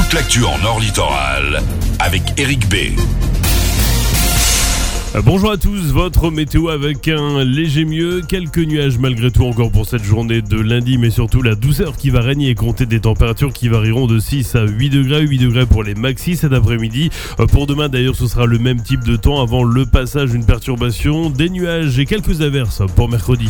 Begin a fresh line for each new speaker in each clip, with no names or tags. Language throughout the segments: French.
toute l'actu en Nord Littoral avec Eric B.
Bonjour à tous, votre météo avec un léger mieux, quelques nuages malgré tout encore pour cette journée de lundi, mais surtout la douceur qui va régner et compter des températures qui varieront de 6 à 8 degrés pour les maxis cet après-midi. Pour demain d'ailleurs ce sera le même type de temps avant le passage d'une perturbation, des nuages et quelques averses pour mercredi.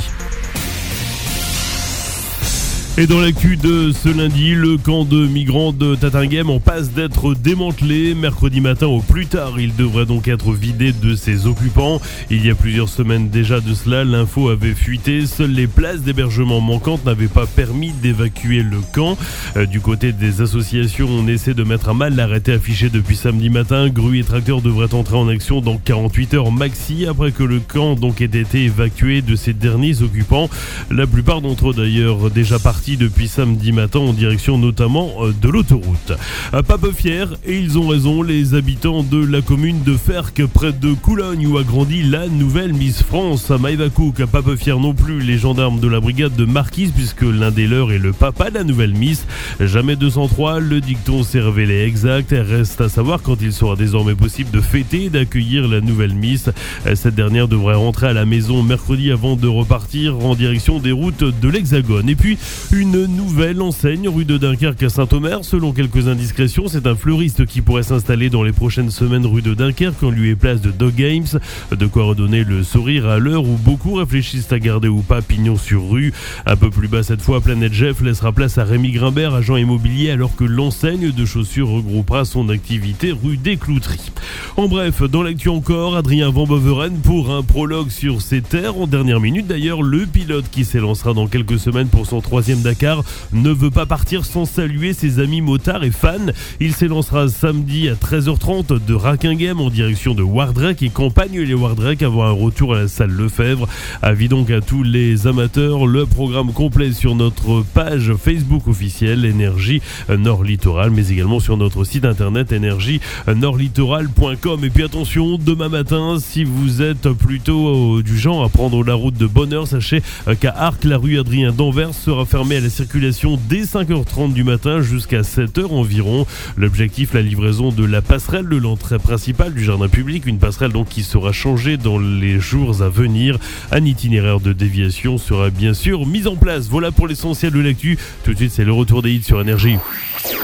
Et dans l'actu de ce lundi, le camp de migrants de Tatinghem en passe d'être démantelé. Mercredi matin au plus tard, il devrait donc être vidé de ses occupants. Il y a plusieurs semaines déjà de cela, l'info avait fuité. Seules les places d'hébergement manquantes n'avaient pas permis d'évacuer le camp. Du côté des associations, on essaie de mettre à mal l'arrêté affiché depuis samedi matin. Grues et tracteurs devraient entrer en action dans 48 heures maxi après que le camp donc ait été évacué de ses derniers occupants. La plupart d'entre eux d'ailleurs déjà partis depuis samedi matin en direction notamment de l'autoroute. Pas peu fiers, et ils ont raison, les habitants de la commune de Ferques près de Coulogne où a grandi la nouvelle Miss France. Maëva Cook, pas peu fiers non plus les gendarmes de la brigade de Marquise puisque l'un des leurs est le papa de la nouvelle Miss. Jamais 203, le dicton s'est révélé exact. Reste à savoir quand il sera désormais possible de fêter et d'accueillir la nouvelle Miss. Cette dernière devrait rentrer à la maison mercredi avant de repartir en direction des routes de l'Hexagone. Et puis une nouvelle enseigne rue de Dunkerque à Saint-Omer. Selon quelques indiscrétions, c'est un fleuriste qui pourrait s'installer dans les prochaines semaines rue de Dunkerque en lieu et place de Dog Games. De quoi redonner le sourire à l'heure où beaucoup réfléchissent à garder ou pas pignon sur rue. Un peu plus bas cette fois, Planète Jeff laissera place à Rémi Grimbert, agent immobilier, alors que l'enseigne de chaussures regroupera son activité rue des Clouteries. En bref, dans l'actu encore, Adrien Van Beveren pour un prologue sur ses terres. En dernière minute d'ailleurs, le pilote qui s'élancera dans quelques semaines pour son 3e Dakar ne veut pas partir sans saluer ses amis motards et fans. Il s'élancera samedi à 13h30 de Rackinghem en direction de Wardrek et campagne les Wardrek avant un retour à la salle Lefebvre. Avis donc à tous les amateurs, le programme complet sur notre page Facebook officielle Énergie Nord Littoral, mais également sur notre site internet énergie-nordlittoral.com. Et puis attention, demain matin, si vous êtes plutôt du genre à prendre la route de bonne heure, sachez qu'à Arques, la rue Adrien d'Anvers sera fermée à la circulation dès 5h30 du matin jusqu'à 7h environ. L'objectif, la livraison de la passerelle de l'entrée principale du jardin public, une passerelle donc qui sera changée dans les jours à venir. Un itinéraire de déviation sera bien sûr mis en place. Voilà pour l'essentiel de l'actu. Tout de suite, c'est le retour des hits sur Énergie.